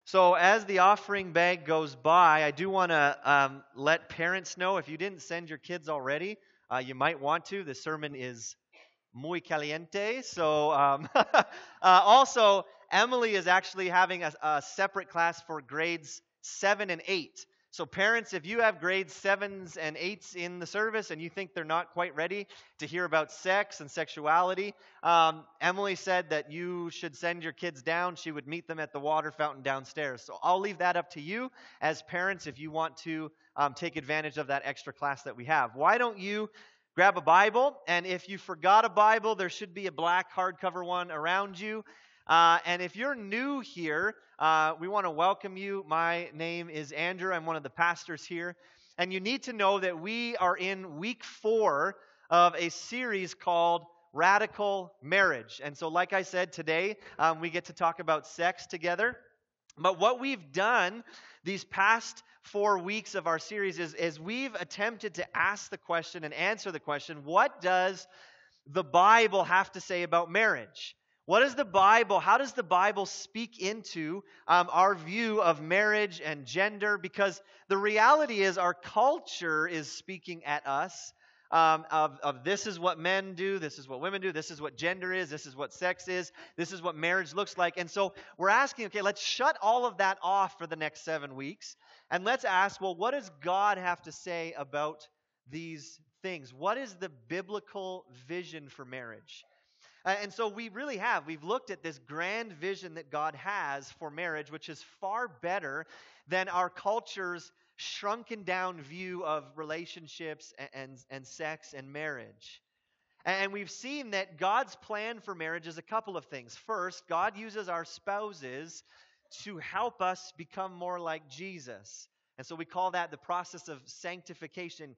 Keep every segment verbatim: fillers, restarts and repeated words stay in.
So as the offering bag goes by, I do want to um, let parents know, if you didn't send your kids already, uh, you might want to. The sermon is muy caliente. So um, uh, also, Emily is actually having a, a separate class for grades seven and eight. So parents, if you have grades sevens and eights in the service and you think they're not quite ready to hear about sex and sexuality, um, Emily said that you should send your kids down. She would meet them at the water fountain downstairs. So I'll leave that up to you as parents if you want to um, take advantage of that extra class that we have. Why don't you grab a Bible, and if you forgot a Bible, there should be a black hardcover one around you. Uh, and if you're new here, uh, we want to welcome you. My name is Andrew. I'm one of the pastors here. And you need to know that we are in week four of a series called Radical Marriage. And so, like I said, today um, we get to talk about sex together. But what we've done these past four weeks of our series is, is we've attempted to ask the question and answer the question, what does the Bible have to say about marriage? What is the Bible, how does the Bible speak into um, our view of marriage and gender? Because the reality is our culture is speaking at us um, of, of this is what men do, this is what women do, this is what gender is, this is what sex is, this is what marriage looks like. And so we're asking, okay, let's shut all of that off for the next seven weeks. And let's ask, well, what does God have to say about these things? What is the biblical vision for marriage? Uh, and so we really have. We've looked at this grand vision that God has for marriage, which is far better than our culture's shrunken down view of relationships and, and, and sex and marriage. And we've seen that God's plan for marriage is a couple of things. First, God uses our spouses to help us become more like Jesus. And so we call that the process of sanctification.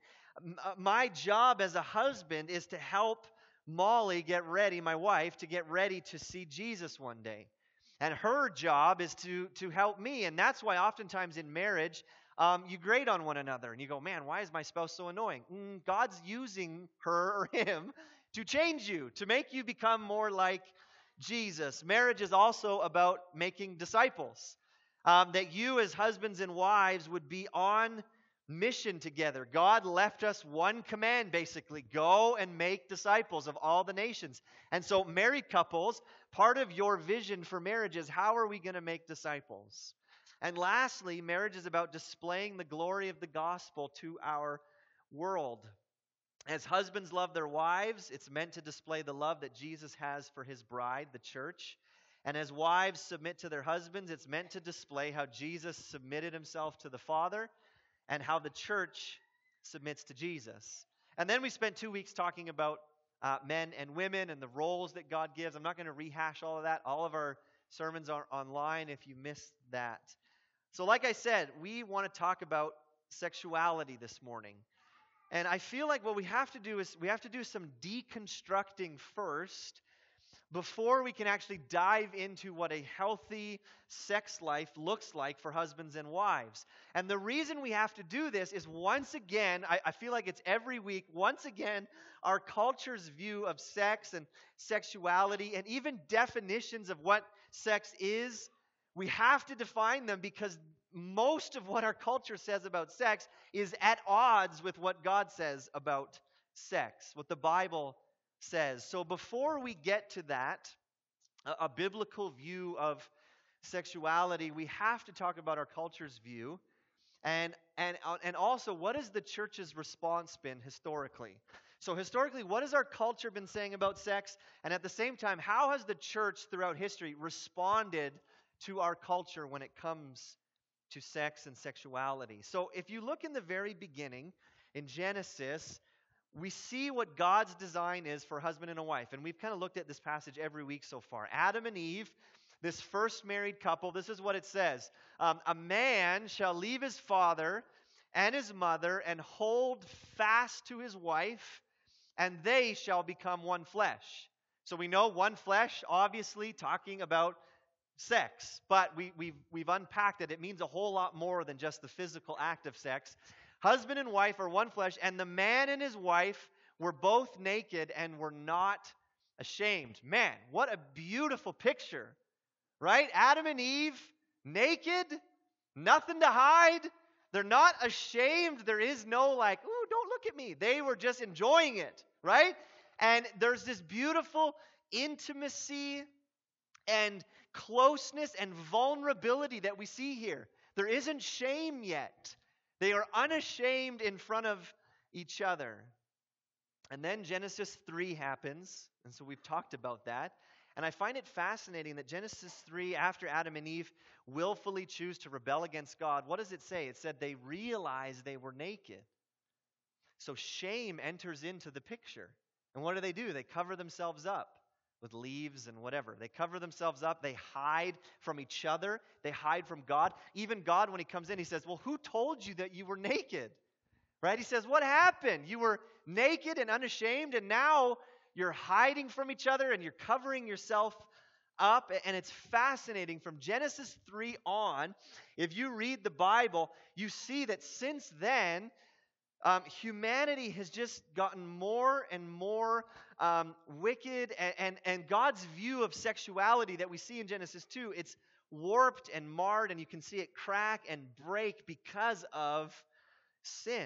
My job as a husband is to help Molly get ready, my wife, to get ready to see Jesus one day. And her job is to, to help me. And that's why oftentimes in marriage, um, you grate on one another. And you go, man, why is my spouse so annoying? Mm, God's using her or him to change you, to make you become more like Jesus. Marriage is also about making disciples. Um, that you as husbands and wives would be on mission together. God left us one command, basically. Go and make disciples of all the nations. And so married couples, part of your vision for marriage is how are we going to make disciples? And lastly, marriage is about displaying the glory of the gospel to our world. As husbands love their wives, it's meant to display the love that Jesus has for his bride, the church. And as wives submit to their husbands, it's meant to display how Jesus submitted himself to the Father and how the church submits to Jesus. And then we spent two weeks talking about uh, men and women and the roles that God gives. I'm not going to rehash all of that. All of our sermons are online if you missed that. So like I said, we want to talk about sexuality this morning. And I feel like what we have to do is we have to do some deconstructing first before we can actually dive into what a healthy sex life looks like for husbands and wives. And the reason we have to do this is once again, I, I feel like it's every week, once again, our culture's view of sex and sexuality and even definitions of what sex is, we have to define them because most of what our culture says about sex is at odds with what God says about sex, what the Bible says. So before we get to that, a, a biblical view of sexuality, we have to talk about our culture's view and and uh, and also what has the church's response been historically. So historically, what has our culture been saying about sex? And at the same time, how has the church throughout history responded to our culture when it comes to sex and sexuality? So if you look in the very beginning, in Genesis, we see what God's design is for a husband and a wife. And we've kind of looked at this passage every week so far. Adam and Eve, this first married couple, this is what it says. Um, a man shall leave his father and his mother and hold fast to his wife, and they shall become one flesh. So we know one flesh, obviously talking about sex. But we, we've, we've unpacked it. It means a whole lot more than just the physical act of sex. Husband and wife are one flesh, and the man and his wife were both naked and were not ashamed. Man, what a beautiful picture, right? Adam and Eve naked, nothing to hide. They're not ashamed. There is no like, ooh, don't look at me. They were just enjoying it, right? And there's this beautiful intimacy and closeness and vulnerability that we see here. There isn't shame yet. They are unashamed in front of each other. And then Genesis three happens, and so we've talked about that. And I find it fascinating that Genesis three, after Adam and Eve willfully choose to rebel against God, what does it say? It said they realized they were naked. So shame enters into the picture. And what do they do? They cover themselves up with leaves and whatever. They cover themselves up. They hide from each other. They hide from God. Even God, when he comes in, he says, well, who told you that you were naked? Right? He says, what happened? You were naked and unashamed, and now you're hiding from each other and you're covering yourself up. And it's fascinating. From Genesis three on, if you read the Bible, you see that since then, um, humanity has just gotten more and more um, wicked. And, and, and God's view of sexuality that we see in Genesis two, it's warped and marred, and you can see it crack and break because of sin.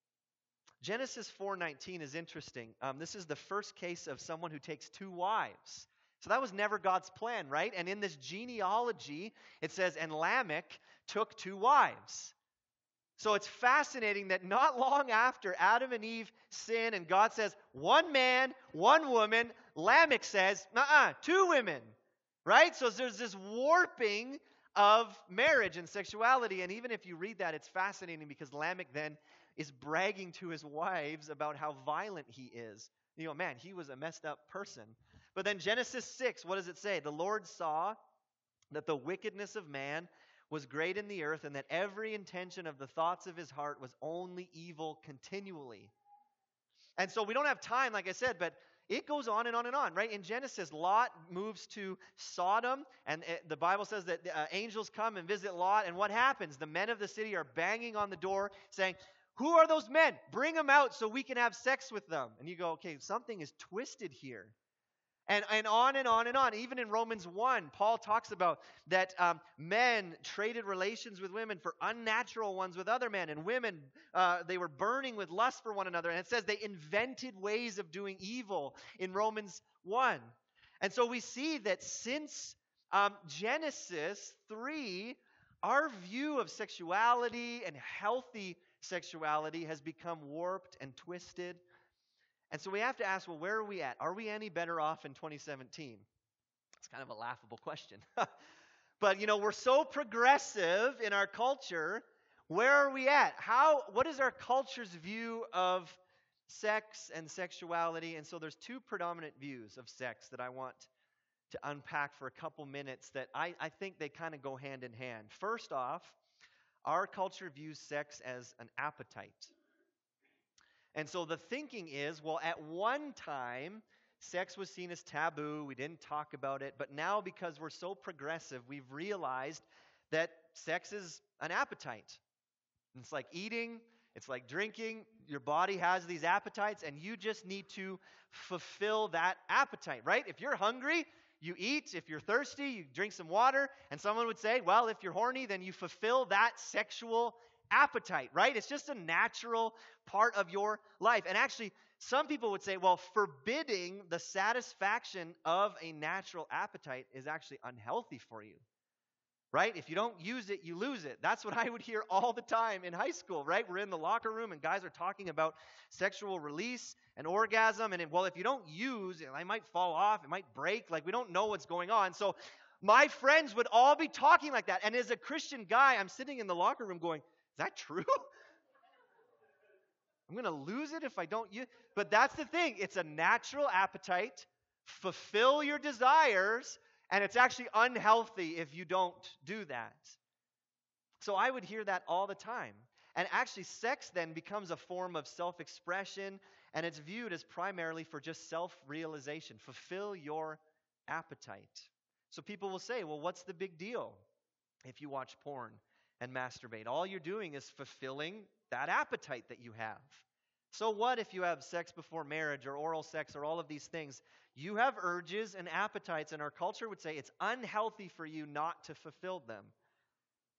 Genesis four nineteen is interesting. Um, this is the first case of someone who takes two wives. So that was never God's plan, right? And in this genealogy, it says, and Lamech took two wives. So it's fascinating that not long after Adam and Eve sin, and God says, one man, one woman, Lamech says, uh-uh, two women, right? So there's this warping of marriage and sexuality. And even if you read that, it's fascinating because Lamech then is bragging to his wives about how violent he is. You know, man, he was a messed up person. But then Genesis six, what does it say? The Lord saw that the wickedness of man was great in the earth, and that every intention of the thoughts of his heart was only evil continually. And so we don't have time, like I said, but it goes on and on and on, right? In Genesis, Lot moves to Sodom, and the Bible says that uh, angels come and visit Lot, and what happens? The men of the city are banging on the door saying, who are those men? Bring them out so we can have sex with them. And you go, okay, something is twisted here. And, and on and on and on. Even in Romans one, Paul talks about that um, men traded relations with women for unnatural ones with other men. And women, uh, they were burning with lust for one another. And it says they invented ways of doing evil in Romans one. And so we see that since um, Genesis three, our view of sexuality and healthy sexuality has become warped and twisted. And so we have to ask, well, where are we at? Are we any better off in twenty seventeen? It's kind of a laughable question. But, you know, we're so progressive in our culture. Where are we at? How? What is our culture's view of sex and sexuality? And so there's two predominant views of sex that I want to unpack for a couple minutes that I, I think they kind of go hand in hand. First off, our culture views sex as an appetite. And so the thinking is, well, at one time, sex was seen as taboo. We didn't talk about it. But now, because we're so progressive, we've realized that sex is an appetite. It's like eating. It's like drinking. Your body has these appetites, and you just need to fulfill that appetite, right? If you're hungry, you eat. If you're thirsty, you drink some water. And someone would say, well, if you're horny, then you fulfill that sexual appetite, right? It's just a natural part of your life. And actually, some people would say, well, forbidding the satisfaction of a natural appetite is actually unhealthy for you, right? If you don't use it, you lose it. That's what I would hear all the time in high school, right? We're in the locker room and guys are talking about sexual release and orgasm. And, well, if you don't use it, it might fall off, it might break. Like, we don't know what's going on. So my friends would all be talking like that. And as a Christian guy, I'm sitting in the locker room going, is that true? I'm going to lose it if I don't use. But that's the thing. It's a natural appetite. Fulfill your desires. And it's actually unhealthy if you don't do that. So I would hear that all the time. And actually, sex then becomes a form of self-expression. And it's viewed as primarily for just self-realization. Fulfill your appetite. So people will say, well, what's the big deal if you watch porn and masturbate? All you're doing is fulfilling that appetite that you have. So what if you have sex before marriage or oral sex or all of these things? You have urges and appetites, and our culture would say it's unhealthy for you not to fulfill them.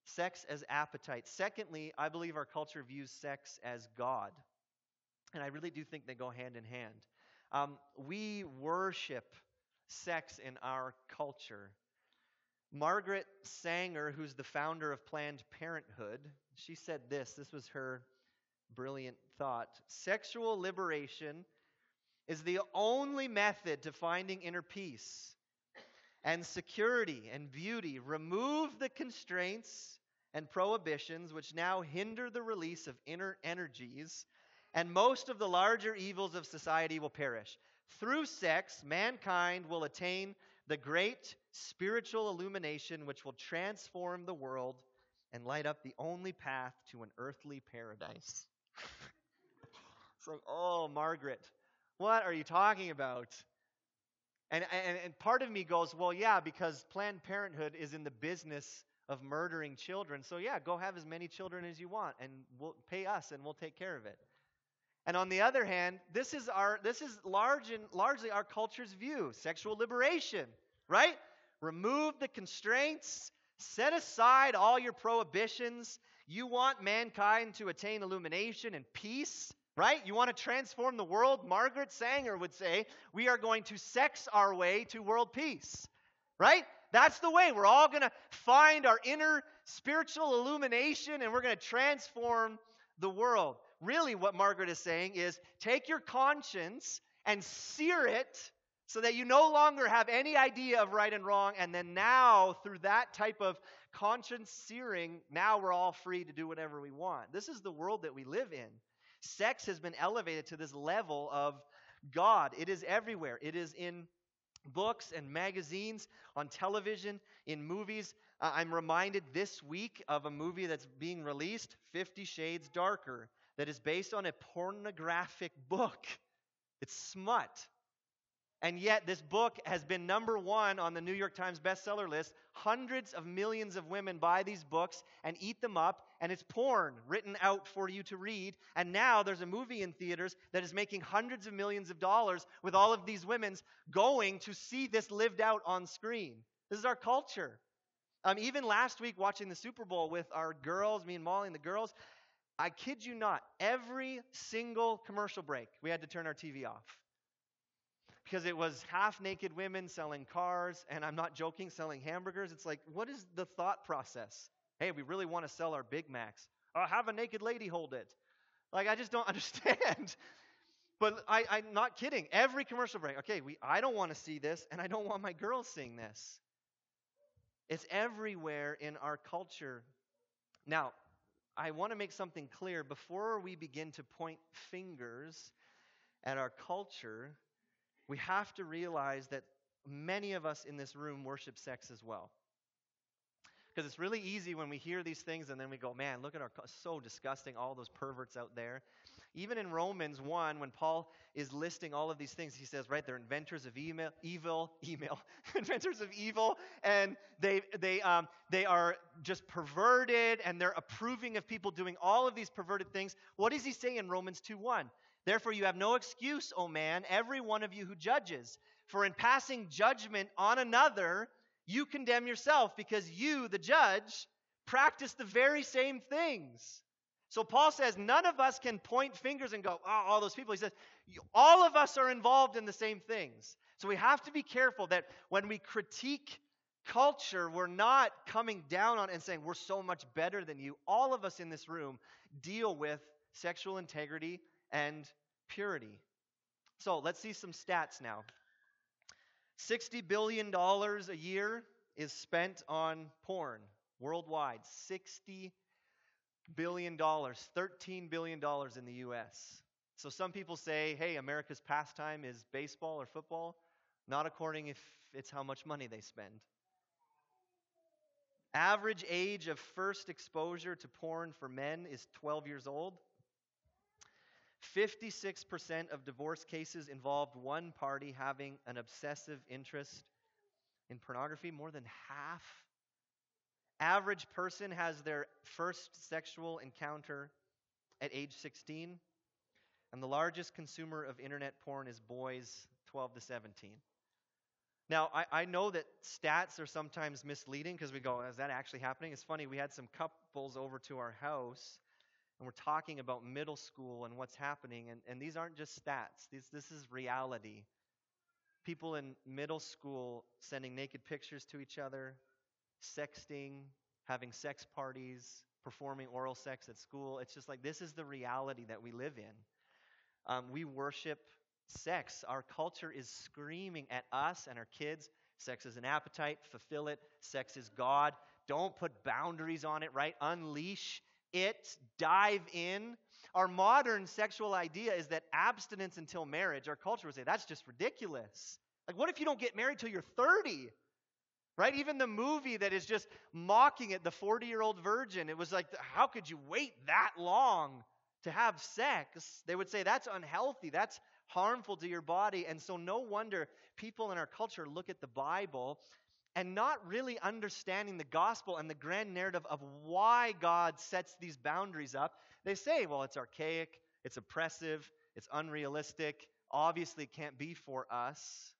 Sex as appetite. Secondly, I believe our culture views sex as God. And I really do think they go hand in hand. Um, we worship sex in our culture. Margaret Sanger, who's the founder of Planned Parenthood, she said this. This was her brilliant thought. Sexual liberation is the only method to finding inner peace and security and beauty. Remove the constraints and prohibitions which now hinder the release of inner energies, and most of the larger evils of society will perish. Through sex, mankind will attain the great spiritual illumination which will transform the world and light up the only path to an earthly paradise. It's like, oh, Margaret, what are you talking about? And, and, and part of me goes, well, yeah, because Planned Parenthood is in the business of murdering children. So yeah, go have as many children as you want, and we'll pay us, and we'll take care of it. And on the other hand, this is our this is large and largely our culture's view: sexual liberation, right? Remove the constraints, set aside all your prohibitions. You want mankind to attain illumination and peace, right? You want to transform the world. Margaret Sanger would say, we are going to sex our way to world peace, right? That's the way. We're all going to find our inner spiritual illumination, and we're going to transform the world. Really, what Margaret is saying is, take your conscience and sear it so that you no longer have any idea of right and wrong. And then now, through that type of conscience searing, now we're all free to do whatever we want. This is the world that we live in. Sex has been elevated to this level of God. It is everywhere. It is in books and magazines, on television, in movies. Uh, I'm reminded this week of a movie that's being released, Fifty Shades Darker, that is based on a pornographic book. It's smut. And yet this book has been number one on the New York Times bestseller list. Hundreds of millions of women buy these books and eat them up, and it's porn written out for you to read. And now there's a movie in theaters that is making hundreds of millions of dollars with all of these women going to see this lived out on screen. This is our culture. Um, even last week watching the Super Bowl with our girls, me and Molly and the girls, I kid you not, every single commercial break, we had to turn our T V off. Because it was half-naked women selling cars, and I'm not joking, selling hamburgers. It's like, what is the thought process? Hey, we really want to sell our Big Macs. Oh, have a naked lady hold it. Like, I just don't understand. But I, I'm not kidding. Every commercial break, okay, we, I don't want to see this, and I don't want my girls seeing this. It's everywhere in our culture. Now, I want to make something clear. Before we begin to point fingers at our culture, we have to realize that many of us in this room worship sex as well. Because it's really easy when we hear these things and then we go, man, look at our, so disgusting, all those perverts out there. Even in Romans one, when Paul is listing all of these things, he says, right, they're inventors of email, evil, email, inventors of evil, and they they um they are just perverted, and they're approving of people doing all of these perverted things. What does he say in Romans two one? Therefore you have no excuse, O man, every one of you who judges. For in passing judgment on another, you condemn yourself, because you, the judge, practice the very same things. So Paul says none of us can point fingers and go, oh, all those people. He says all of us are involved in the same things. So we have to be careful that when we critique culture, we're not coming down on and saying we're so much better than you. All of us in this room deal with sexual integrity and purity. So let's see some stats now. sixty billion dollars a year is spent on porn worldwide. sixty billion dollars, thirteen billion dollars in the U S. So some people say, hey, America's pastime is baseball or football. Not according if it's how much money they spend. Average age of first exposure to porn for men is twelve years old. fifty-six percent of divorce cases involved one party having an obsessive interest in pornography, more than half. Average person has their first sexual encounter at age sixteen, and the largest consumer of internet porn is boys twelve to seventeen. Now, I, I know that stats are sometimes misleading because we go, is that actually happening? It's funny, we had some couples over to our house, and we're talking about middle school and what's happening, and, and these aren't just stats. These, this is reality. People in middle school sending naked pictures to each other, sexting, having sex parties, performing oral sex at school. It's just like, this is the reality that we live in. Um, we worship sex. Our culture is screaming at us and our kids. Sex is an appetite. Fulfill it. Sex is God. Don't put boundaries on it, right? Unleash it. Dive in. Our modern sexual idea is that abstinence until marriage, our culture would say, that's just ridiculous. Like, what if you don't get married till you're thirty? Right? Even the movie that is just mocking it, the forty-year-old virgin, it was like, how could you wait that long to have sex? They would say that's unhealthy. That's harmful to your body. And so no wonder people in our culture look at the Bible and not really understanding the gospel and the grand narrative of why God sets these boundaries up. They say, well, it's archaic, it's oppressive, it's unrealistic, obviously it can't be for us.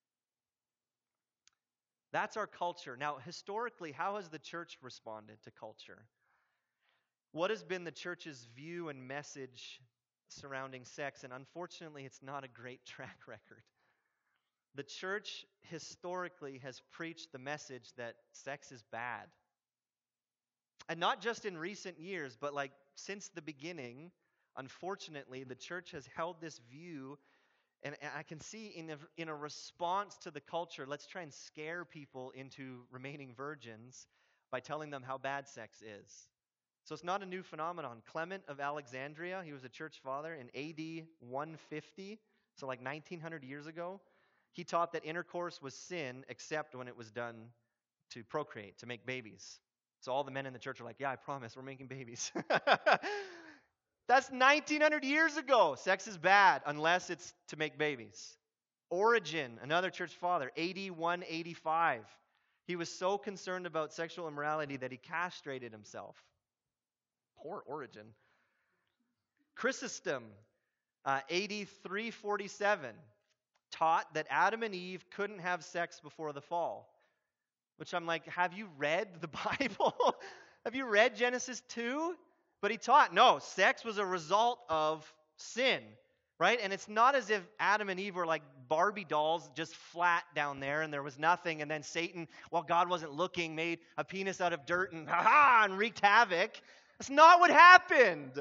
That's our culture. Now, historically, how has the church responded to culture? What has been the church's view and message surrounding sex? And unfortunately, it's not a great track record. The church historically has preached the message that sex is bad. And not just in recent years, but like since the beginning, unfortunately, the church has held this view. And I can see in a, in a response to the culture, let's try and scare people into remaining virgins by telling them how bad sex is. So it's not a new phenomenon. Clement of Alexandria, he was a church father in A D one fifty, so like nineteen hundred years ago. He taught that intercourse was sin except when it was done to procreate, to make babies. So all the men in the church are like, yeah, I promise, we're making babies. That's nineteen hundred years ago. Sex is bad unless it's to make babies. Origen, another church father, A D one eighty-five. He was so concerned about sexual immorality that he castrated himself. Poor Origen. Chrysostom, uh, A D three forty-seven, taught that Adam and Eve couldn't have sex before the fall. Which I'm like, have you read the Bible? Have you read Genesis two? But he taught, no, sex was a result of sin, right? And it's not as if Adam and Eve were like Barbie dolls just flat down there and there was nothing. And then Satan, while God wasn't looking, made a penis out of dirt and ha-ha, and wreaked havoc. That's not what happened.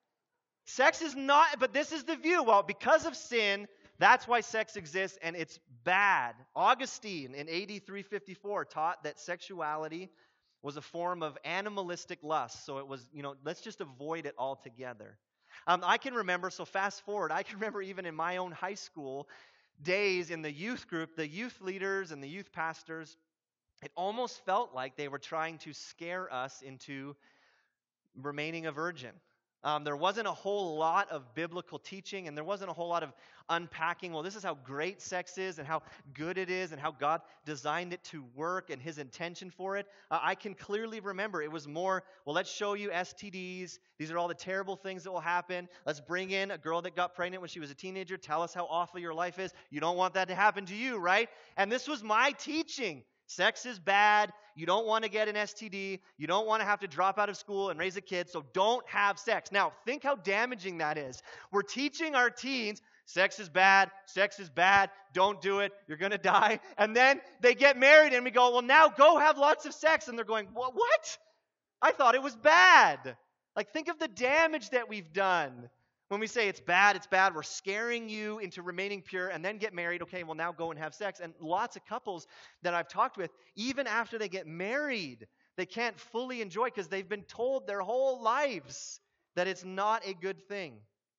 Sex is not, but this is the view. Well, because of sin, that's why sex exists and it's bad. Augustine in A D three fifty-four taught that sexuality was a form of animalistic lust. So it was, you know, let's just avoid it altogether. Um, I can remember, so fast forward, I can remember even in my own high school days in the youth group, the youth leaders and the youth pastors, it almost felt like they were trying to scare us into remaining a virgin. Um, there wasn't a whole lot of biblical teaching, and there wasn't a whole lot of unpacking, well, this is how great sex is and how good it is and how God designed it to work and his intention for it. Uh, I can clearly remember it was more, well, let's show you S T Ds. These are all the terrible things that will happen. Let's bring in a girl that got pregnant when she was a teenager. Tell us how awful your life is. You don't want that to happen to you, right? And this was my teaching. Sex is bad. You don't want to get an S T D. You don't want to have to drop out of school and raise a kid, so don't have sex. Now, think how damaging that is. We're teaching our teens, sex is bad, sex is bad, don't do it, you're going to die. And then they get married and we go, well, now go have lots of sex. And they're going, what? what? I thought it was bad. Like, think of the damage that we've done. When we say it's bad, it's bad, we're scaring you into remaining pure and then get married. Okay, well, now go and have sex. And lots of couples that I've talked with, even after they get married, they can't fully enjoy because they've been told their whole lives that it's not a good thing.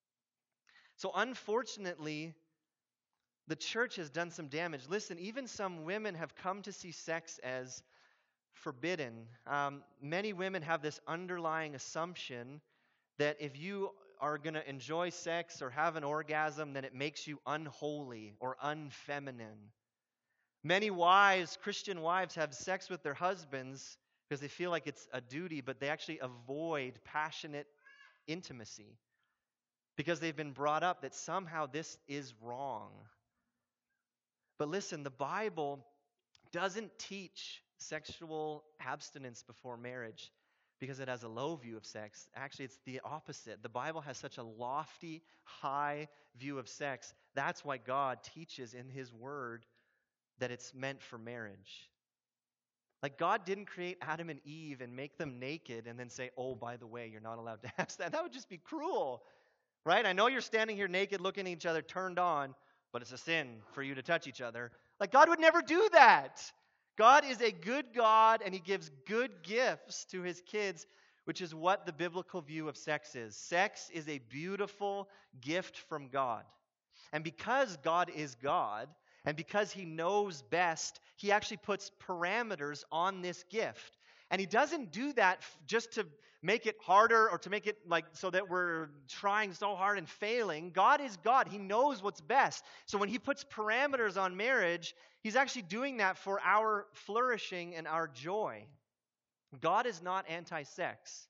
So unfortunately, the church has done some damage. Listen, even some women have come to see sex as forbidden. Um, many women have this underlying assumption that if you are going to enjoy sex or have an orgasm, then it makes you unholy or unfeminine. Many wives, Christian wives, have sex with their husbands because they feel like it's a duty, but they actually avoid passionate intimacy because they've been brought up that somehow this is wrong. But listen, the Bible doesn't teach sexual abstinence before marriage because it has a low view of sex. Actually, it's the opposite. The Bible has such a lofty, high view of sex. That's why God teaches in His Word that it's meant for marriage. Like, God didn't create Adam and Eve and make them naked and then say, oh, by the way, you're not allowed to have sex. That would just be cruel, right? I know you're standing here naked looking at each other turned on, but it's a sin for you to touch each other. Like, God would never do that. God is a good God, and He gives good gifts to His kids, which is what the biblical view of sex is. Sex is a beautiful gift from God. And because God is God, and because He knows best, He actually puts parameters on this gift. And He doesn't do that f- just to make it harder or to make it like so that we're trying so hard and failing. God is God. He knows what's best. So when He puts parameters on marriage, He's actually doing that for our flourishing and our joy. God is not anti-sex.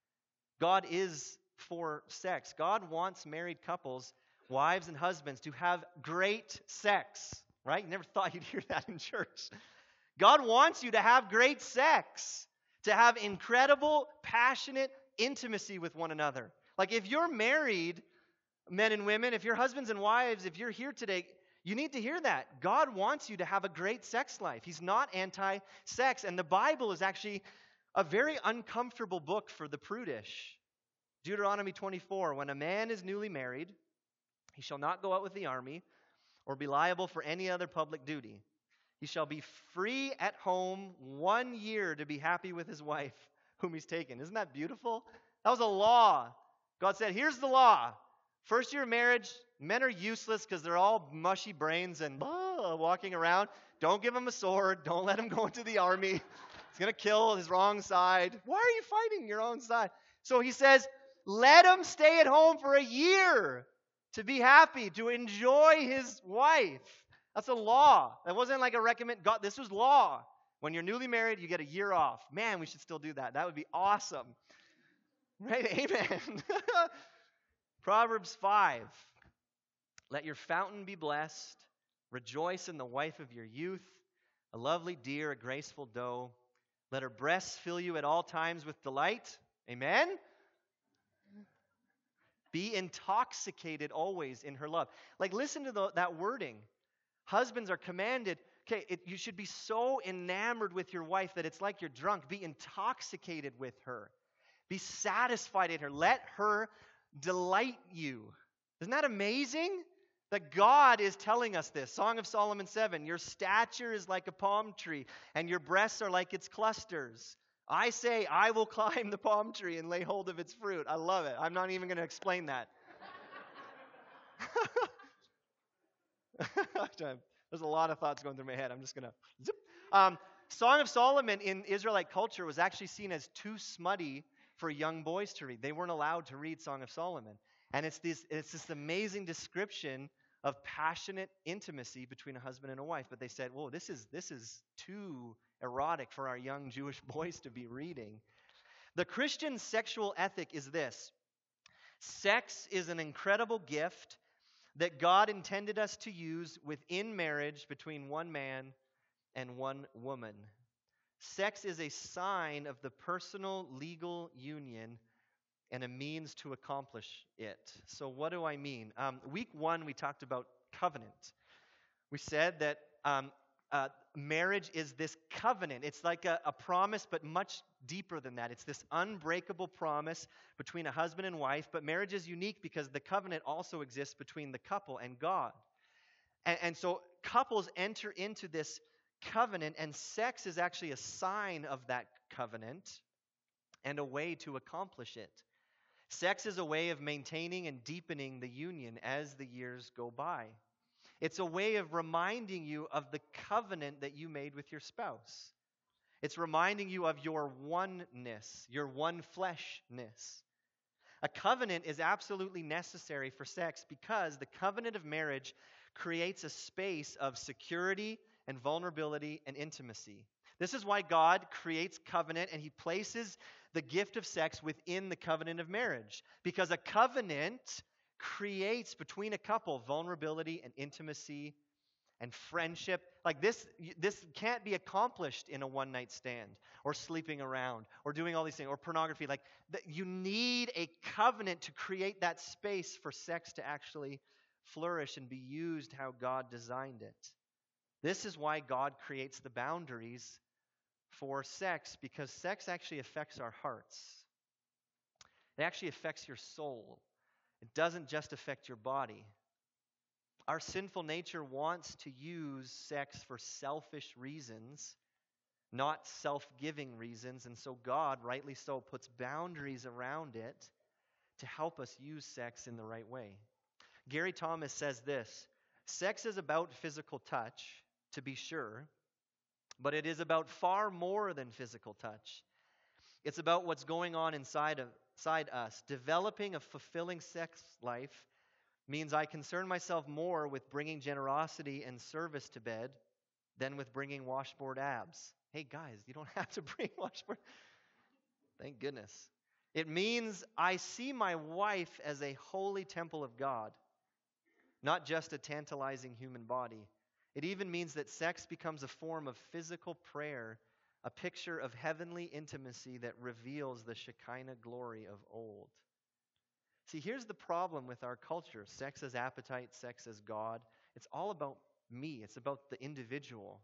God is for sex. God wants married couples, wives and husbands, to have great sex, right? You never thought you'd hear that in church. God wants you to have great sex, to have incredible, passionate intimacy with one another. Like, if you're married, men and women, if you're husbands and wives, if you're here today, you need to hear that. God wants you to have a great sex life. He's not anti-sex. And the Bible is actually a very uncomfortable book for the prudish. Deuteronomy twenty-four, when a man is newly married, he shall not go out with the army or be liable for any other public duty. He shall be free at home one year to be happy with his wife, whom he's taken. Isn't that beautiful? That was a law. God said, here's the law. First year of marriage, men are useless because they're all mushy brains and blah, walking around. Don't give him a sword. Don't let him go into the army. He's going to kill his wrong side. Why are you fighting your own side? So he says, let him stay at home for a year to be happy, to enjoy his wife. That's a law. That wasn't like a recommend. God, this was law. When you're newly married, you get a year off. Man, we should still do that. That would be awesome. Right? Amen. Proverbs five. Let your fountain be blessed. Rejoice in the wife of your youth, a lovely deer, a graceful doe. Let her breasts fill you at all times with delight. Amen? Be intoxicated always in her love. Like, listen to the, that wording. Husbands are commanded, okay, it, you should be so enamored with your wife that it's like you're drunk. Be intoxicated with her. Be satisfied in her. Let her delight you. Isn't that amazing? That God is telling us this. Song of Solomon seven, your stature is like a palm tree, and your breasts are like its clusters. I say, I will climb the palm tree and lay hold of its fruit. I love it. I'm not even going to explain that. There's a lot of thoughts going through my head. I'm just going to zip. Um, Song of Solomon in Israelite culture was actually seen as too smutty for young boys to read. They weren't allowed to read Song of Solomon. And it's this, it's this amazing description of passionate intimacy between a husband and a wife. But they said, whoa, this is, this is too erotic for our young Jewish boys to be reading. The Christian sexual ethic is this. Sex is an incredible gift that God intended us to use within marriage between one man and one woman. Sex is a sign of the personal legal union and a means to accomplish it. So what do I mean? Um, week one, we talked about covenant. We said that um, uh, marriage is this covenant. It's like a, a promise, but much deeper than that. It's this unbreakable promise between a husband and wife, but marriage is unique because the covenant also exists between the couple and God. And, and so couples enter into this covenant, and sex is actually a sign of that covenant and a way to accomplish it. Sex is a way of maintaining and deepening the union as the years go by. It's a way of reminding you of the covenant that you made with your spouse. It's reminding you of your oneness, your one fleshness. A covenant is absolutely necessary for sex because the covenant of marriage creates a space of security and vulnerability and intimacy. This is why God creates covenant, and He places the gift of sex within the covenant of marriage. Because a covenant creates between a couple vulnerability and intimacy and friendship. Like this, this can't be accomplished in a one-night stand or sleeping around or doing all these things or pornography. Like the, you need a covenant to create that space for sex to actually flourish and be used how God designed it. This is why God creates the boundaries for sex, because sex actually affects our hearts. It actually affects your soul. It doesn't just affect your body. Our sinful nature wants to use sex for selfish reasons, not self-giving reasons, and so God, rightly so, puts boundaries around it to help us use sex in the right way. Gary Thomas says this: sex is about physical touch, to be sure, but it is about far more than physical touch. It's about what's going on inside of inside us. Developing a fulfilling sex life means I concern myself more with bringing generosity and service to bed than with bringing washboard abs. Hey guys, you don't have to bring washboard. Thank goodness. It means I see my wife as a holy temple of God, not just a tantalizing human body. It even means that sex becomes a form of physical prayer, a picture of heavenly intimacy that reveals the Shekinah glory of old. See, here's the problem with our culture. Sex as appetite, sex as God. It's all about me. It's about the individual.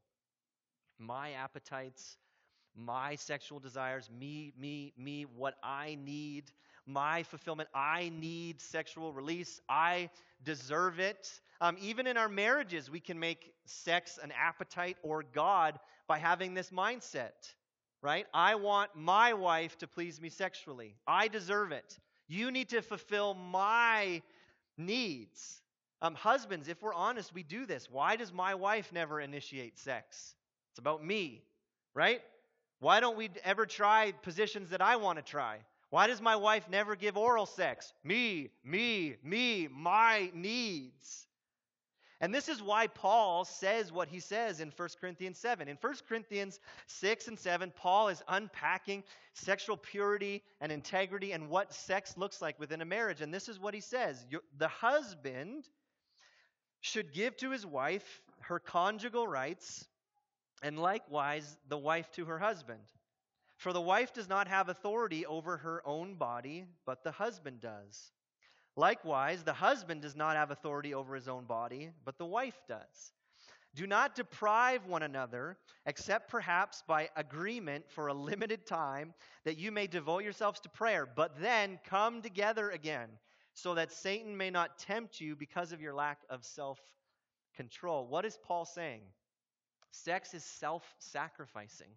My appetites, my sexual desires, me, me, me, what I need, my fulfillment. I need sexual release. I deserve it. Um, even in our marriages, we can make sex an appetite or God by having this mindset, right? I want my wife to please me sexually. I deserve it. You need to fulfill my needs. Um, husbands, if we're honest, we do this. Why does my wife never initiate sex? It's about me, right? Why don't we ever try positions that I want to try? Why does my wife never give oral sex? Me, me, me, my needs. And this is why Paul says what he says in First Corinthians seven. In First Corinthians six and seven, Paul is unpacking sexual purity and integrity and what sex looks like within a marriage. And this is what he says. The husband should give to his wife her conjugal rights, and likewise the wife to her husband. For the wife does not have authority over her own body, but the husband does. Likewise, the husband does not have authority over his own body, but the wife does. Do not deprive one another, except perhaps by agreement for a limited time, that you may devote yourselves to prayer, but then come together again, so that Satan may not tempt you because of your lack of self-control. What is Paul saying? Sex is self-sacrificing.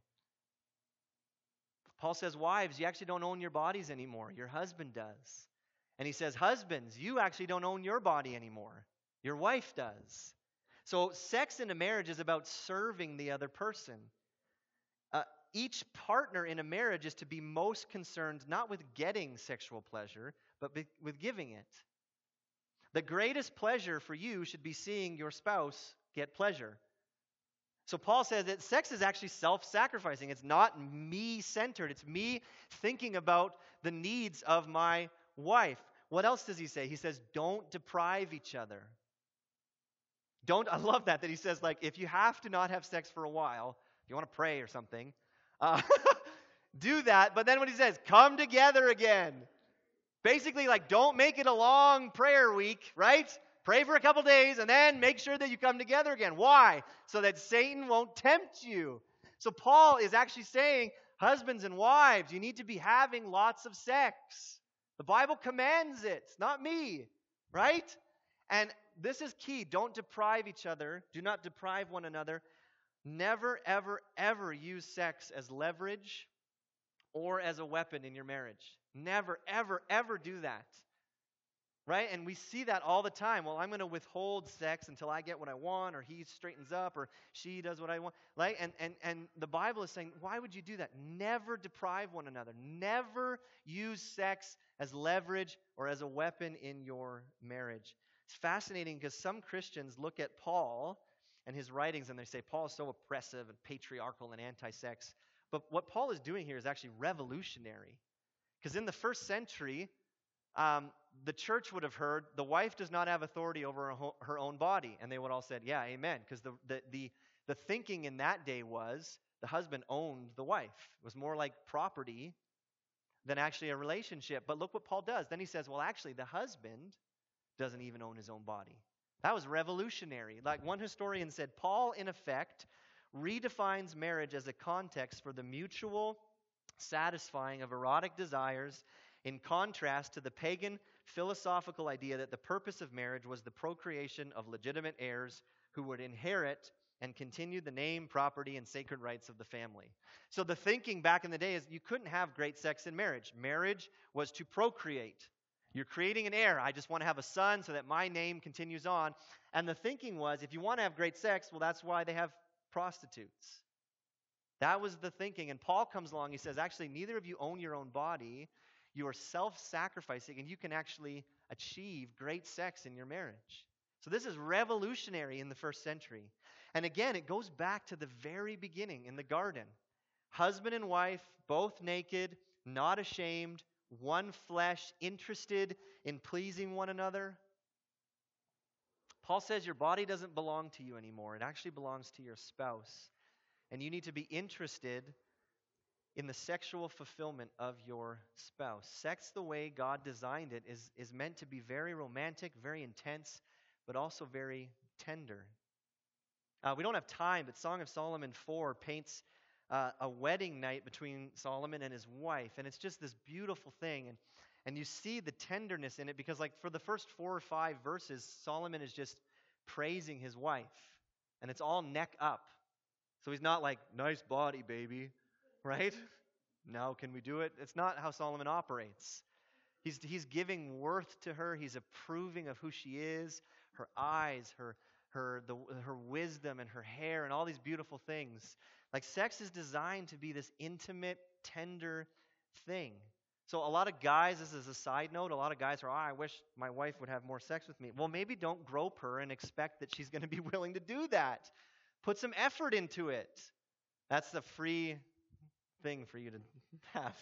Paul says, wives, you actually don't own your bodies anymore. Your husband does. And he says, husbands, you actually don't own your body anymore. Your wife does. So sex in a marriage is about serving the other person. Uh, each partner in a marriage is to be most concerned not with getting sexual pleasure, but with giving it. The greatest pleasure for you should be seeing your spouse get pleasure. So Paul says that sex is actually self-sacrificing. It's not me-centered. It's me thinking about the needs of my wife. What else does he say? He says, don't deprive each other. Don't, I love that, that he says, like, if you have to not have sex for a while, if you want to pray or something, uh, do that. But then what he says, come together again. Basically, like, don't make it a long prayer week, right? Pray for a couple days and then make sure that you come together again. Why? So that Satan won't tempt you. So Paul is actually saying, husbands and wives, you need to be having lots of sex. The Bible commands it, not me, right? And this is key. Don't deprive each other. Do not deprive one another. Never, ever, ever use sex as leverage or as a weapon in your marriage. Never, ever, ever do that. Right? And we see that all the time. Well, I'm going to withhold sex until I get what I want, or he straightens up, or she does what I want. Right? And, and, and the Bible is saying, why would you do that? Never deprive one another. Never use sex as leverage or as a weapon in your marriage. It's fascinating because some Christians look at Paul and his writings and they say, Paul is so oppressive and patriarchal and anti-sex. But what Paul is doing here is actually revolutionary. Because in the first century, Um, the church would have heard, the wife does not have authority over her, ho- her own body. And they would all said, yeah, amen. Because the, the, the, the thinking in that day was the husband owned the wife. It was more like property than actually a relationship. But look what Paul does. Then he says, well, actually, the husband doesn't even own his own body. That was revolutionary. Like one historian said, Paul, in effect, redefines marriage as a context for the mutual satisfying of erotic desires, in contrast to the pagan philosophical idea that the purpose of marriage was the procreation of legitimate heirs who would inherit and continue the name, property, and sacred rights of the family. So the thinking back in the day is you couldn't have great sex in marriage. Marriage was to procreate. You're creating an heir. I just want to have a son so that my name continues on. And the thinking was, if you want to have great sex, well, that's why they have prostitutes. That was the thinking. And Paul comes along. He says, actually, neither of you own your own body. You are self-sacrificing, and you can actually achieve great sex in your marriage. So this is revolutionary in the first century. And again, it goes back to the very beginning in the garden. Husband and wife, both naked, not ashamed, one flesh, interested in pleasing one another. Paul says your body doesn't belong to you anymore. It actually belongs to your spouse. And you need to be interested in the sexual fulfillment of your spouse. Sex, the way God designed it, is, is meant to be very romantic, very intense, but also very tender. Uh, we don't have time, but Song of Solomon four paints uh, a wedding night between Solomon and his wife, and it's just this beautiful thing. And, and you see the tenderness in it because, like, for the first four or five verses, Solomon is just praising his wife, and it's all neck up. So he's not like, nice body, baby, right? No, can we do it? It's not how Solomon operates. He's, he's giving worth to her. He's approving of who she is, her eyes, her, her, the, her wisdom, and her hair, and all these beautiful things. Like, sex is designed to be this intimate, tender thing. So a lot of guys, this is a side note, a lot of guys are, oh, I wish my wife would have more sex with me. Well, maybe don't grope her and expect that she's going to be willing to do that. Put some effort into it. That's the free thing for you to have.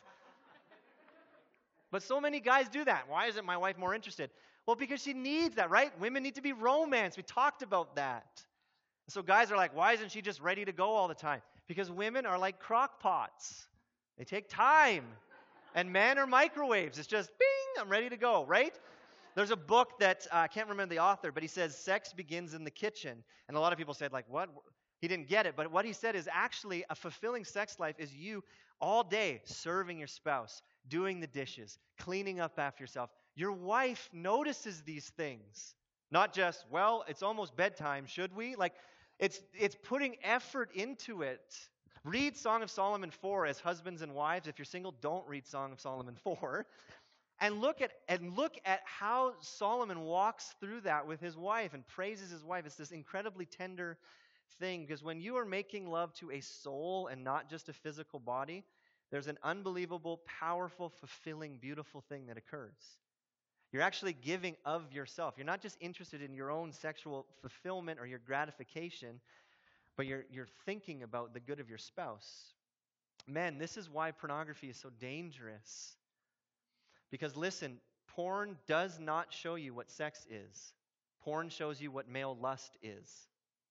But so many guys do that. Why isn't my wife more interested? Well, because she needs that, right? Women need to be romanced. We talked about that. So guys are like, why isn't she just ready to go all the time? Because women are like crock pots. They take time. And men are microwaves. It's just, bing, I'm ready to go, right? There's a book that, uh, I can't remember the author, but he says sex begins in the kitchen. And a lot of people said, like, what? He didn't get it. But what he said is actually a fulfilling sex life is you all day serving your spouse, doing the dishes, cleaning up after yourself. Your wife notices these things. Not just, well, it's almost bedtime, should we? Like, it's it's putting effort into it. Read Song of Solomon four as husbands and wives. If you're single, don't read Song of Solomon four. And look at and look at how Solomon walks through that with his wife and praises his wife. It's this incredibly tender thing, because when you are making love to a soul and not just a physical body, there's an unbelievable, powerful, fulfilling, beautiful thing that occurs. You're actually giving of yourself. You're not just interested in your own sexual fulfillment or your gratification, but you're you're thinking about the good of your spouse. Men, this is why pornography is so dangerous. Because listen, porn does not show you what sex is. Porn shows you what male lust is.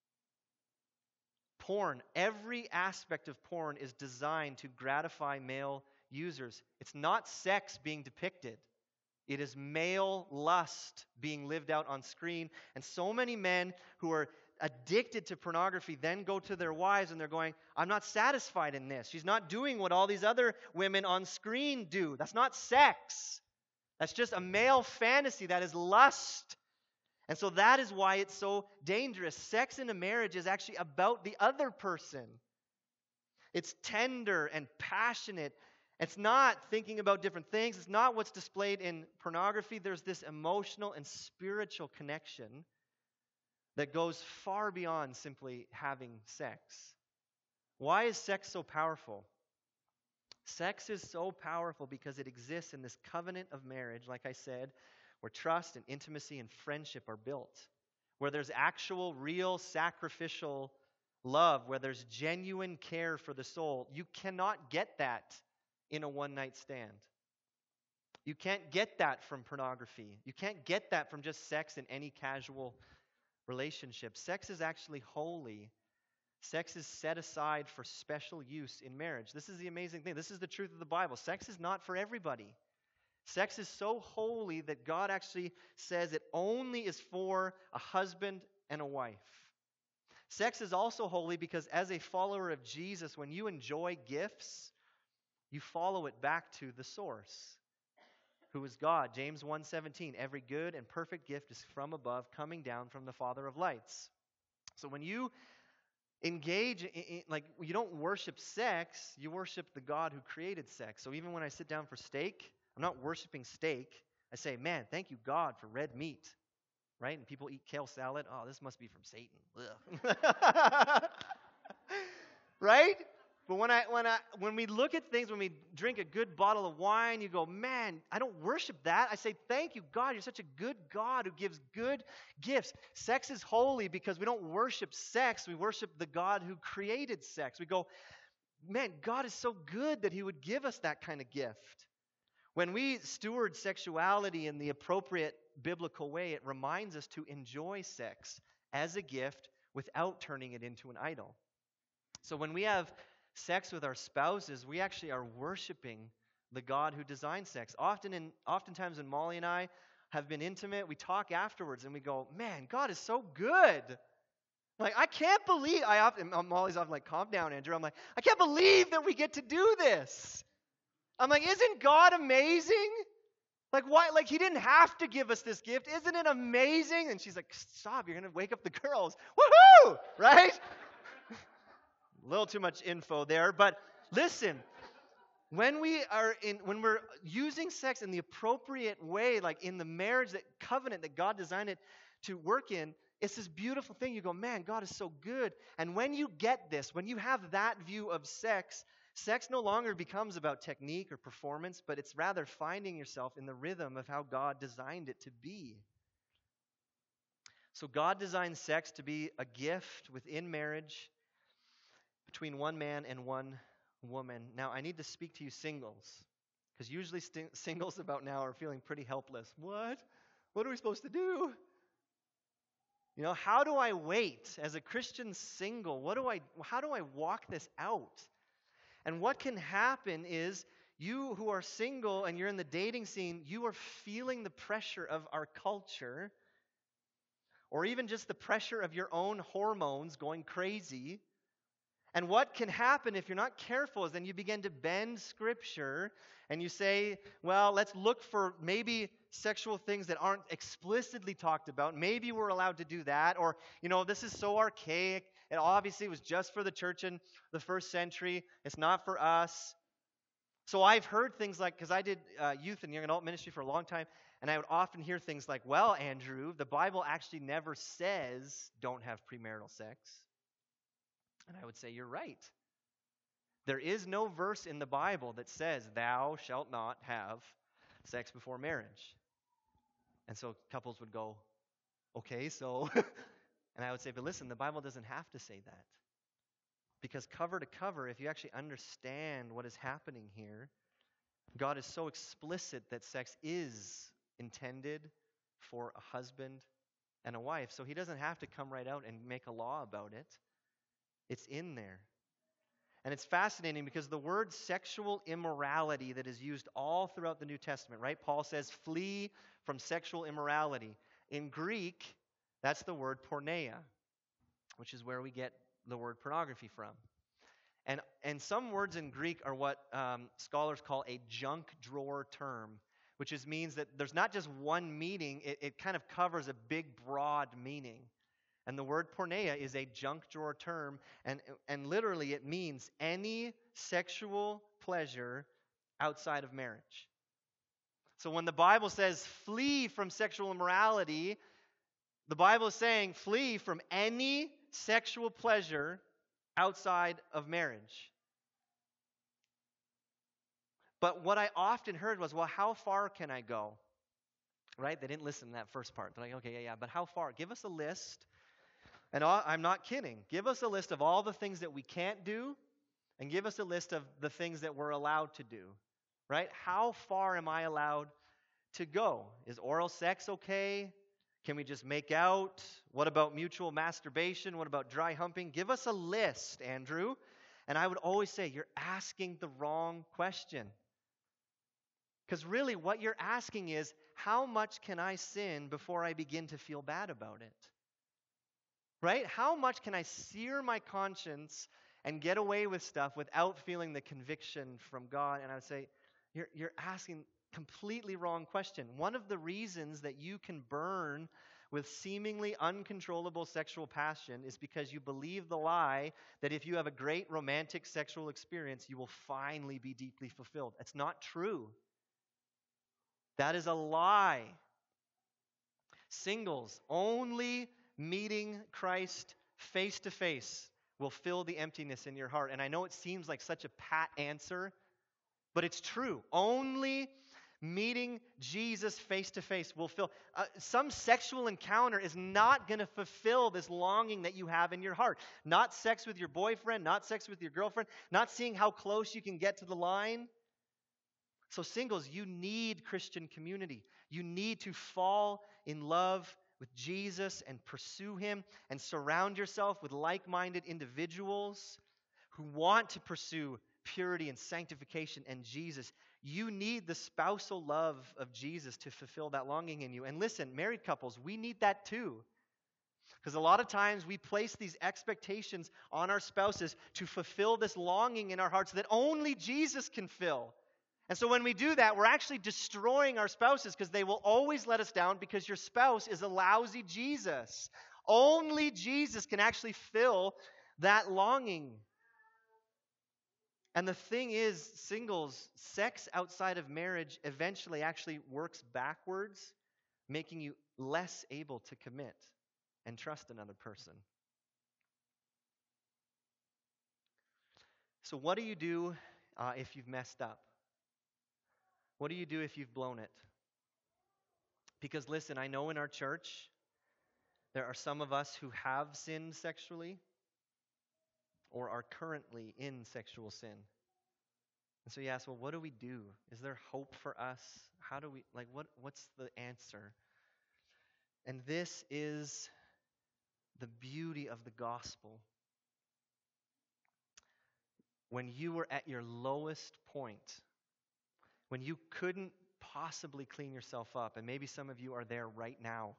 Porn, every aspect of porn is designed to gratify male users. It's not sex being depicted. It is male lust being lived out on screen. And so many men who are addicted to pornography then go to their wives and they're going, I'm not satisfied in this. She's not doing what all these other women on screen do. That's not sex. That's just a male fantasy. That is lust. And so that is why it's so dangerous. Sex in a marriage is actually about the other person. It's tender and passionate. It's not thinking about different things. It's not what's displayed in pornography. There's this emotional and spiritual connection that goes far beyond simply having sex. Why is sex so powerful? Sex is so powerful because it exists in this covenant of marriage, like I said, where trust and intimacy and friendship are built, where there's actual, real, sacrificial love, where there's genuine care for the soul. You cannot get that in a one-night stand. You can't get that from pornography. You can't get that from just sex in any casual relationship. Sex is actually holy. Sex is set aside for special use in marriage. This is the amazing thing. This is the truth of the Bible. Sex is not for everybody. Sex is so holy that God actually says it only is for a husband and a wife. Sex is also holy because as a follower of Jesus, when you enjoy gifts, you follow it back to the source, who is God. James one seventeen, every good and perfect gift is from above, coming down from the Father of lights. So when you engage in, in, like, you don't worship sex, you worship the God who created sex. So even when I sit down for steak, I'm not worshiping steak. I say, man, thank you, God, for red meat. Right? And people eat kale salad. Oh, this must be from Satan. Right? But when I when I when we look at things, when we drink a good bottle of wine, you go, man, I don't worship that. I say, thank you, God. You're such a good God who gives good gifts. Sex is holy because we don't worship sex. We worship the God who created sex. We go, man, God is so good that he would give us that kind of gift. When we steward sexuality in the appropriate biblical way, it reminds us to enjoy sex as a gift without turning it into an idol. So when we have sex with our spouses, we actually are worshiping the God who designed sex. Often, in, oftentimes when Molly and I have been intimate, we talk afterwards and we go, man, God is so good. Like, I can't believe, I often, Molly's often like, calm down, Andrew. I'm like, I can't believe that we get to do this. I'm like, isn't God amazing? Like, why? Like, he didn't have to give us this gift. Isn't it amazing? And she's like, stop, you're going to wake up the girls. Woohoo! Right? A little too much info there, but listen, when we are in, when we're using sex in the appropriate way, like in the marriage, that covenant that God designed it to work in, it's this beautiful thing. You go, man, God is so good. And when you get this, when you have that view of sex, sex no longer becomes about technique or performance, but it's rather finding yourself in the rhythm of how God designed it to be. So God designed sex to be a gift within marriage between one man and one woman. Now, I need to speak to you singles, because usually st- singles about now are feeling pretty helpless. What? What are we supposed to do? You know, how do I wait as a Christian single? What do I? How do I walk this out? And what can happen is you who are single and you're in the dating scene, you are feeling the pressure of our culture, or even just the pressure of your own hormones going crazy. And what can happen if you're not careful is then you begin to bend Scripture and you say, well, let's look for maybe sexual things that aren't explicitly talked about. Maybe we're allowed to do that. Or, you know, this is so archaic. It obviously was just for the church in the first century. It's not for us. So I've heard things like, because I did uh, youth and young adult ministry for a long time, and I would often hear things like, well, Andrew, the Bible actually never says don't have premarital sex. And I would say, you're right. There is no verse in the Bible that says, thou shalt not have sex before marriage. And so couples would go, okay, so... And I would say, but listen, the Bible doesn't have to say that. Because cover to cover, if you actually understand what is happening here, God is so explicit that sex is intended for a husband and a wife. So he doesn't have to come right out and make a law about it. It's in there. And it's fascinating because the word sexual immorality that is used all throughout the New Testament, right? Paul says, flee from sexual immorality. In Greek, that's the word porneia, which is where we get the word pornography from. And, and some words in Greek are what um, scholars call a junk drawer term, which is, means that there's not just one meaning, it, it kind of covers a big, broad meaning. And the word porneia is a junk drawer term, and, and literally it means any sexual pleasure outside of marriage. So when the Bible says flee from sexual immorality, the Bible is saying flee from any sexual pleasure outside of marriage. But what I often heard was, well, how far can I go? Right? They didn't listen to that first part. They're like, okay, yeah, yeah, but how far? Give us a list. And all, I'm not kidding. Give us a list of all the things that we can't do, and give us a list of the things that we're allowed to do. right? How far am I allowed to go? Is oral sex okay? Can we just make out? What about mutual masturbation? What about dry humping? Give us a list, Andrew. And I would always say, you're asking the wrong question. Because really, what you're asking is, how much can I sin before I begin to feel bad about it? Right? How much can I sear my conscience and get away with stuff without feeling the conviction from God? And I would say, you're, you're asking completely wrong question. One of the reasons that you can burn with seemingly uncontrollable sexual passion is because you believe the lie that if you have a great romantic sexual experience, you will finally be deeply fulfilled. It's not true. That is a lie. Singles, only meeting Christ face to face will fill the emptiness in your heart. And I know it seems like such a pat answer, but it's true. Only meeting Jesus face to face will fill. Uh, some sexual encounter is not going to fulfill this longing that you have in your heart. Not sex with your boyfriend, not sex with your girlfriend, not seeing how close you can get to the line. So singles, you need Christian community. You need to fall in love with Jesus and pursue Him and surround yourself with like-minded individuals who want to pursue purity and sanctification and Jesus. You need the spousal love of Jesus to fulfill that longing in you. And listen, married couples, we need that too. Because a lot of times we place these expectations on our spouses to fulfill this longing in our hearts that only Jesus can fill. And so when we do that, we're actually destroying our spouses because they will always let us down because your spouse is a lousy Jesus. Only Jesus can actually fill that longing. And the thing is, singles, sex outside of marriage eventually actually works backwards, making you less able to commit and trust another person. So what do you do uh, if you've messed up? What do you do if you've blown it? Because listen, I know in our church, there are some of us who have sinned sexually or are currently in sexual sin. And so you ask, well, what do we do? Is there hope for us? How do we, like, what? what's the answer? And this is the beauty of the gospel. When you were at your lowest point, when you couldn't possibly clean yourself up, and maybe some of you are there right now,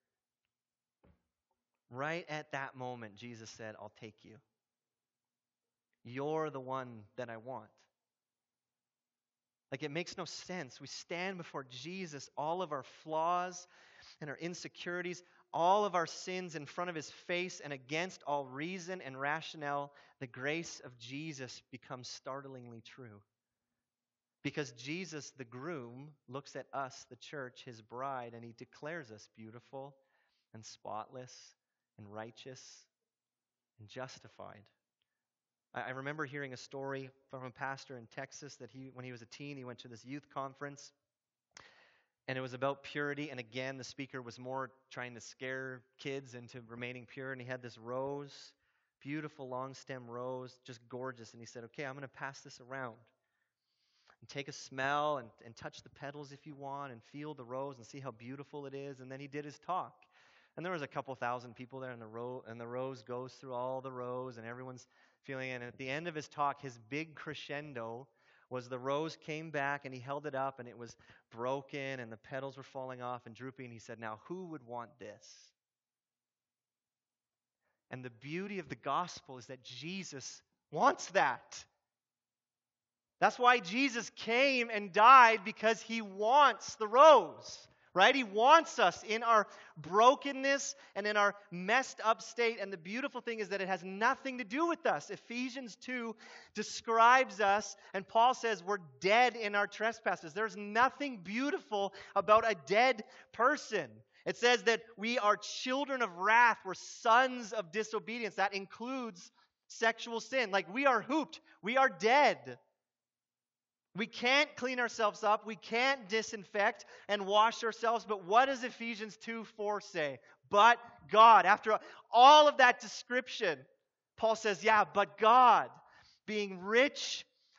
right at that moment, Jesus said, I'll take you. You're the one that I want. Like, it makes no sense. We stand before Jesus, all of our flaws and our insecurities, all of our sins in front of His face, and against all reason and rationale, the grace of Jesus becomes startlingly true. Because Jesus, the groom, looks at us, the church, His bride, and He declares us beautiful and spotless and righteous and justified. I remember hearing a story from a pastor in Texas that he, when he was a teen, he went to this youth conference, and it was about purity. And again, the speaker was more trying to scare kids into remaining pure. And he had this rose, beautiful long stem rose, just gorgeous. And he said, okay, I'm going to pass this around. And take a smell and, and touch the petals if you want and feel the rose and see how beautiful it is. And then he did his talk. And there was a couple thousand people there, and the, ro- and the rose goes through all the rows, and everyone's feeling it. And at the end of his talk, his big crescendo was the rose came back, and he held it up, and it was broken, and the petals were falling off and drooping. And he said, now, who would want this? And the beauty of the gospel is that Jesus wants that. That's why Jesus came and died, because He wants the rose, right? He wants us in our brokenness and in our messed up state. And the beautiful thing is that it has nothing to do with us. Ephesians two describes us, and Paul says we're dead in our trespasses. There's nothing beautiful about a dead person. It says that we are children of wrath. We're sons of disobedience. That includes sexual sin. Like, we are hooped. We are dead. We can't clean ourselves up. We can't disinfect and wash ourselves. But what does Ephesians two four say? But God. After all of that description, Paul says, yeah, but God, being rich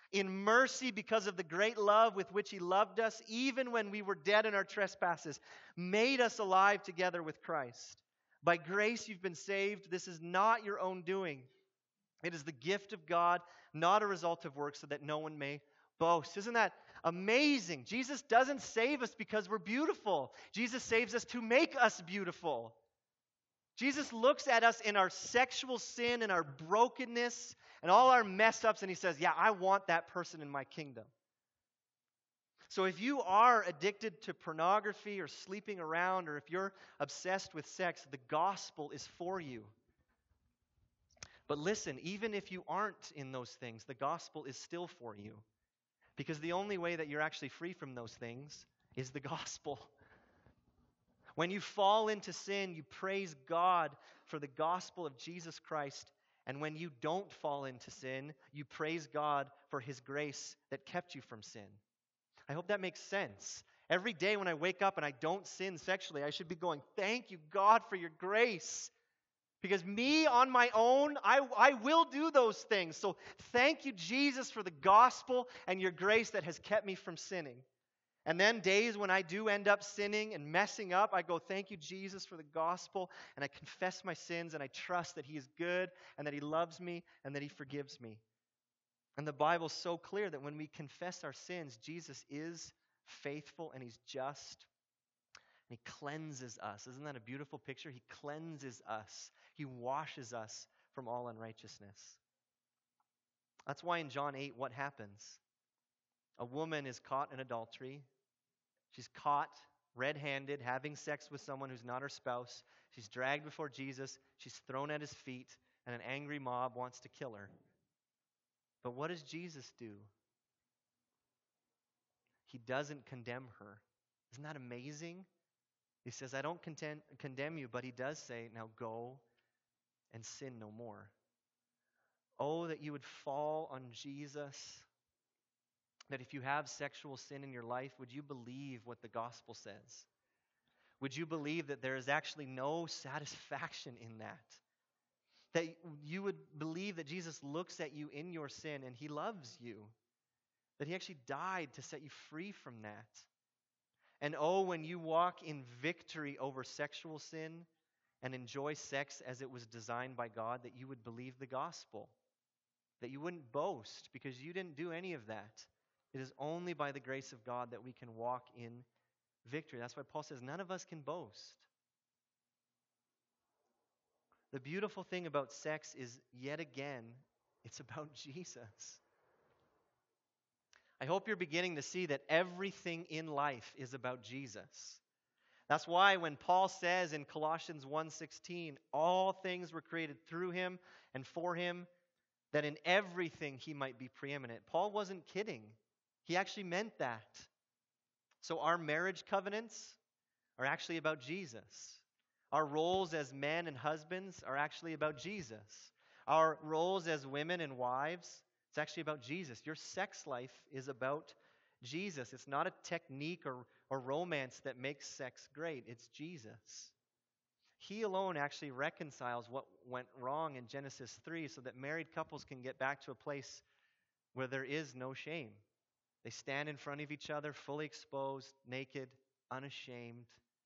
In mercy, because of the great love with which He loved us, even when we were dead in our trespasses, made us alive together with Christ. By grace you've been saved. This is not your own doing. It is the gift of God, not a result of works, so that no one may boast. Isn't that amazing? Jesus doesn't save us because we're beautiful. Jesus saves us to make us beautiful. Jesus looks at us in our sexual sin and our brokenness and all our mess ups, and He says, yeah, I want that person in my kingdom. So if you are addicted to pornography or sleeping around, or if you're obsessed with sex, the gospel is for you. But listen, even if you aren't in those things, the gospel is still for you. Because the only way that you're actually free from those things is the gospel. When you fall into sin, you praise God for the gospel of Jesus Christ. And when you don't fall into sin, you praise God for His grace that kept you from sin. I hope that makes sense. Every day when I wake up and I don't sin sexually, I should be going, thank you, God, for your grace. Because me on my own, I, I will do those things. So thank you, Jesus, for the gospel and your grace that has kept me from sinning. And then days when I do end up sinning and messing up, I go, thank you, Jesus, for the gospel, and I confess my sins, and I trust that He is good, and that He loves me, and that He forgives me. And the Bible's so clear that when we confess our sins, Jesus is faithful, and He's just, and He cleanses us. Isn't that a beautiful picture? He cleanses us. He washes us from all unrighteousness. That's why in John eight, what happens? A woman is caught in adultery. She's caught red-handed having sex with someone who's not her spouse. She's dragged before Jesus. She's thrown at His feet, and an angry mob wants to kill her. But what does Jesus do? He doesn't condemn her. Isn't that amazing? He says, I don't contend, condemn you, but He does say, now go and sin no more. Oh, that you would fall on Jesus. That if you have sexual sin in your life, would you believe what the gospel says? Would you believe that there is actually no satisfaction in that? That you would believe that Jesus looks at you in your sin and He loves you. That He actually died to set you free from that. And oh, when you walk in victory over sexual sin and enjoy sex as it was designed by God, that you would believe the gospel. That you wouldn't boast because you didn't do any of that. It is only by the grace of God that we can walk in victory. That's why Paul says none of us can boast. The beautiful thing about sex is, yet again, it's about Jesus. I hope you're beginning to see that everything in life is about Jesus. That's why when Paul says in Colossians one sixteen, all things were created through Him and for Him, that in everything He might be preeminent. Paul wasn't kidding. He actually meant that. So our marriage covenants are actually about Jesus. Our roles as men and husbands are actually about Jesus. Our roles as women and wives, it's actually about Jesus. Your sex life is about Jesus. It's not a technique or, or romance that makes sex great. It's Jesus. He alone actually reconciles what went wrong in Genesis three so that married couples can get back to a place where there is no shame. They stand in front of each other, fully exposed, naked, unashamed.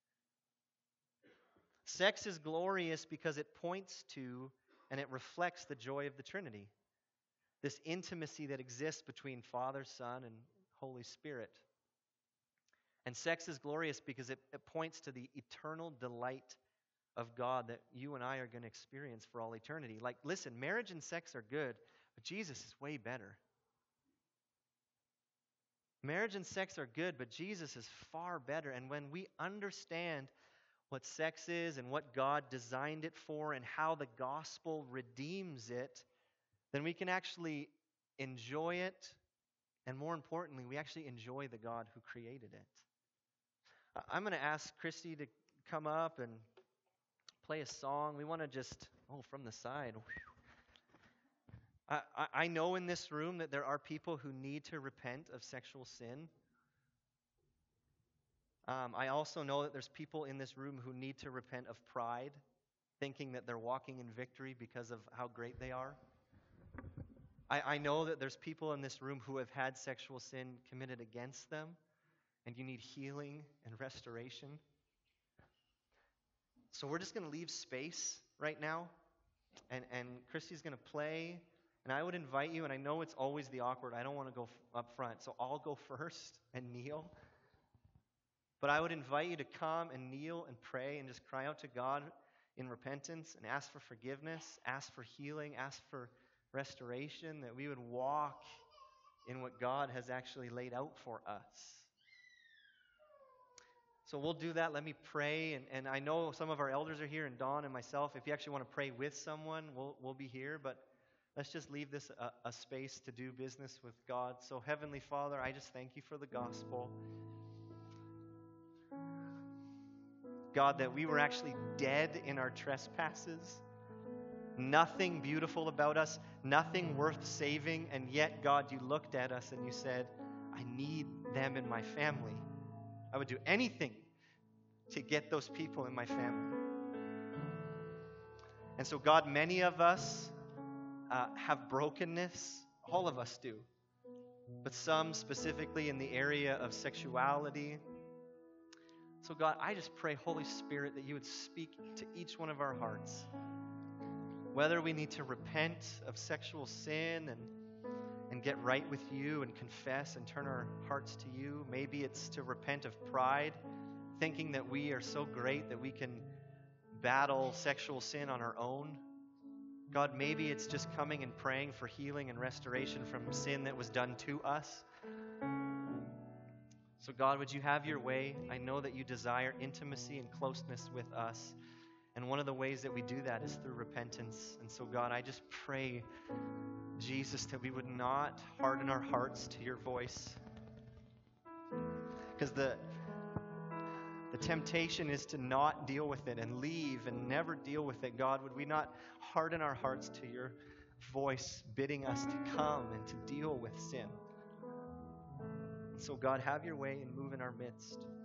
Sex is glorious because it points to and it reflects the joy of the Trinity. This intimacy that exists between Father, Son, and Holy Spirit. And sex is glorious because it, it points to the eternal delight of God that you and I are going to experience for all eternity. Like, listen, marriage and sex are good, but Jesus is way better. Marriage and sex are good, but Jesus is far better. And when we understand what sex is and what God designed it for and how the gospel redeems it, then we can actually enjoy it. And more importantly, we actually enjoy the God who created it. I'm going to ask Christy to come up and play a song. We want to just, oh, from the side. I, I know in this room that there are people who need to repent of sexual sin. Um, I also know that there's people in this room who need to repent of pride, thinking that they're walking in victory because of how great they are. I, I know that there's people in this room who have had sexual sin committed against them, and you need healing and restoration. So we're just going to leave space right now, and, and Christy's going to play, and I would invite you, and I know it's always the awkward, I don't want to go f- up front, so I'll go first and kneel. But I would invite you to come and kneel and pray and just cry out to God in repentance and ask for forgiveness, ask for healing, ask for restoration, that we would walk in what God has actually laid out for us. So we'll do that. Let me pray. And, and I know some of our elders are here, and Dawn and myself. If you actually want to pray with someone, we'll, we'll be here. But let's just leave this a, a space to do business with God. So Heavenly Father, I just thank you for the gospel. God, that we were actually dead in our trespasses. Nothing beautiful about us, nothing worth saving, and yet, God, you looked at us and you said, I need them in my family. I would do anything to get those people in my family. And so, God, many of us uh, have brokenness. All of us do. But some specifically in the area of sexuality. So, God, I just pray, Holy Spirit, that you would speak to each one of our hearts. Whether we need to repent of sexual sin and, and get right with you and confess and turn our hearts to you. Maybe it's to repent of pride, thinking that we are so great that we can battle sexual sin on our own. God, maybe it's just coming and praying for healing and restoration from sin that was done to us. So God, would you have your way? I know that you desire intimacy and closeness with us. And one of the ways that we do that is through repentance. And so, God, I just pray, Jesus, that we would not harden our hearts to your voice. Because the, the temptation is to not deal with it and leave and never deal with it. God, would we not harden our hearts to your voice bidding us to come and to deal with sin? And so, God, have your way and move in our midst.